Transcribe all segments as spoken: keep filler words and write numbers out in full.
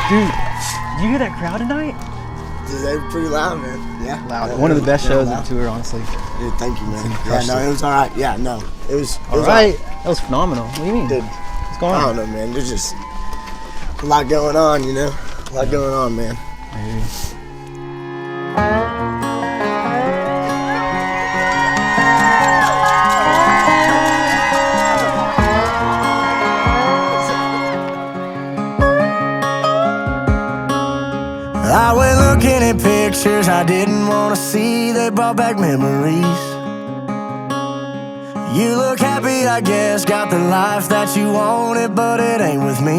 Dude, did you hear that crowd tonight? Dude, they were pretty loud, man. Yeah. Loud. Yeah, One of the best shows loud. of the tour, honestly. Dude, thank you, man. Yeah, crushed no, it. it was all right. Yeah, no, it was. It All was right. That was phenomenal. What do you mean? Dude, What's going I on? don't know, man. There's just a lot going on, you know? A lot Yeah. going on, man. I hear you. I went looking at pictures I didn't want to see. They brought back memories. You look happy, I guess. Got the life that you wanted, but it ain't with me.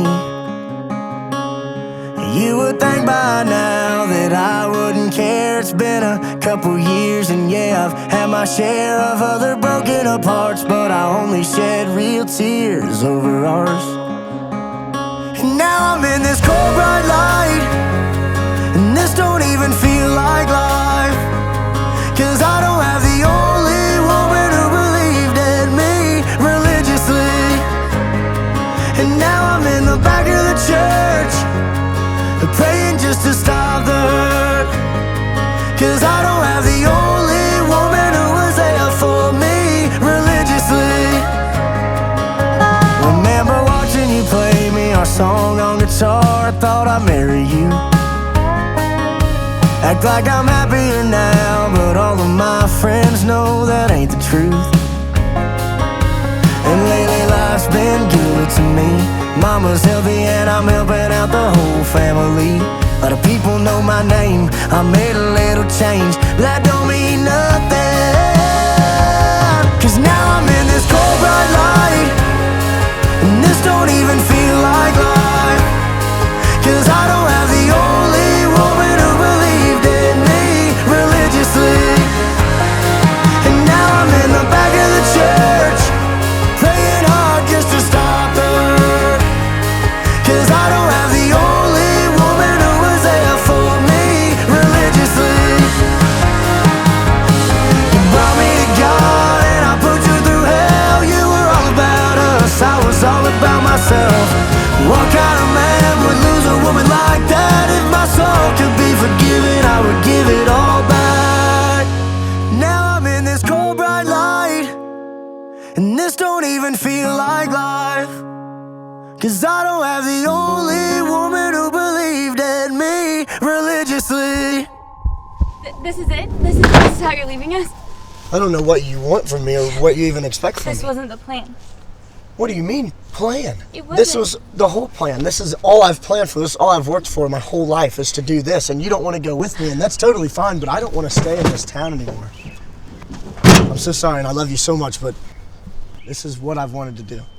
You would think by now that I wouldn't care. It's been a couple years, and yeah, I've had my share of other broken up hearts, but I only shed real tears over ours. And now I'm in this cold bright light, and this don't even feel like life, 'cause I don't have the only woman who believed in me religiously. And now I'm in the back of the church, praying just to stop the hurt, 'cause I don't have the only woman who was there for me religiously. Remember watching you play me our song on guitar. I thought I'd marry you. Act like I'm happier now, but all of my friends know that ain't the truth. And lately life's been good to me. Mama's healthy and I'm helping out the whole family. A lot of people know my name, I made a little change, but that don't mean nothing, 'cause now I'm in this cold bright light, and this don't even feel like life, 'cause I don't have the only woman who believed in me religiously. And now I'm in the back of the church, praying hard just to stop the hurt, 'cause I don't have the only woman who was there for me religiously. You brought me to God and I put you through hell. You were all about us, I was all about myself. What kind of man would lose a woman like that? If my soul could be forgiven, I would give it all back. Now I'm in this cold bright light, and this don't even feel like life, 'cause I don't have the only woman who believed in me religiously. Th- this is it? This is, this is how you're leaving us? I don't know what you want from me or what you even expect from This me. wasn't the plan. What do you mean, plan? It This wasn't. was the whole plan. This is all I've planned for. This is all I've worked for my whole life, is to do this. And you don't want to go with me, and that's totally fine, but I don't want to stay in this town anymore. I'm so sorry, and I love you so much, but this is what I've wanted to do.